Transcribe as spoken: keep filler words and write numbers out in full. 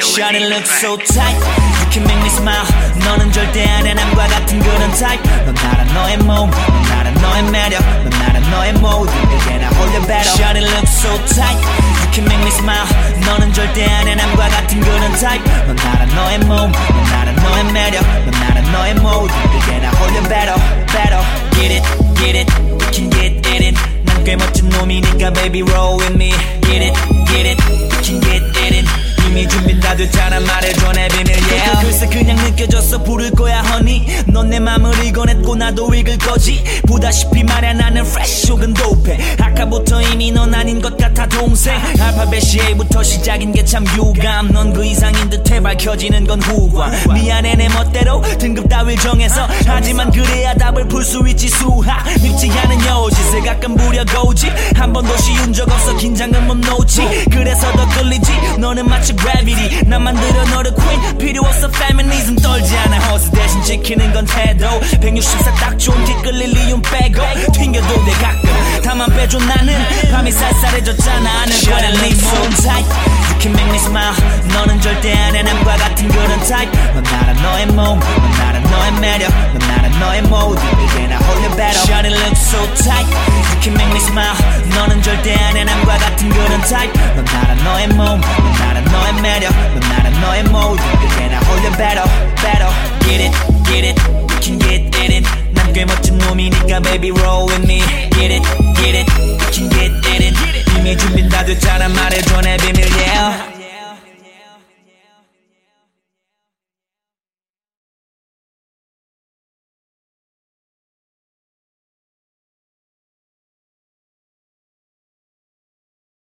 Shawty look so tight You can make me smile 너는 절대 안해 남과 같은 그런 type 넌 나란 너의 몸 넌 나란 너의 매력 넌 나란 너의 모든 그게 나 hold you better Shawty look so tight You can make me smile 너는 절대 안해 남과 같은 그런 type 넌 나란 너의 몸 넌 나란 너의 매력 넌 나란 너의 모든 그게 나 hold you better better Get it get it We can get it in 난 꽤 멋진 놈이니까 baby roll with me Get it get it We can get it in 이미 준비 다 됐잖아 말해줘 내 비밀 yeah 글쎄 그냥 느껴졌어 부를 거야 honey 넌 내 맘을 읽어냈고 나도 읽을 거지 보다시피 말야 나는 fresh 혹은 도pe 아까부터 이미 넌 아닌 것 같아 동생 알파벳이 A부터 시작인 게 참 유감 넌 그 이상인 듯해 밝혀지는 건 후광 미안해 내 멋대로 등급 따윈 정해서 하지만 그래야 답을 풀 수 있지 수학 믿지 않은 여짓에 가끔 부려 고집 한 번도 쉬운 적 없어 긴장은 못 놓지 그래서 더 끌리지 너는 마치 gravity 난 만들어 너를 queen 필요 없어 feminism 떨지 않아 허세 대신 지키는 건 태도 백육십사 딱 좋은 게 끌릴 이윤 빼고 튕겨도 돼 가끔 다만 빼줘 나는 밤이 쌀쌀해졌잖아 아는 거야 네 몸 tight You can make me smile 너는 절대 안해 남과 같은 그런 type 넌 나란 너의 몸 넌 나란 너의 매력 넌 나란 너의 모든 그게 나 hold you better Shawty look so tight You can make me smile 너는 절대 안해 남과 같은 그런 type 넌 나란 너의 몸 넌 나란 너의 매력 넌 나란 너의 모든 그게 나 hold you better better Get it get it We can get it in 난 꽤 멋진 놈이니까 baby roll with me Get it get it We can get it in 이미 준비 다 됐잖아 말해줘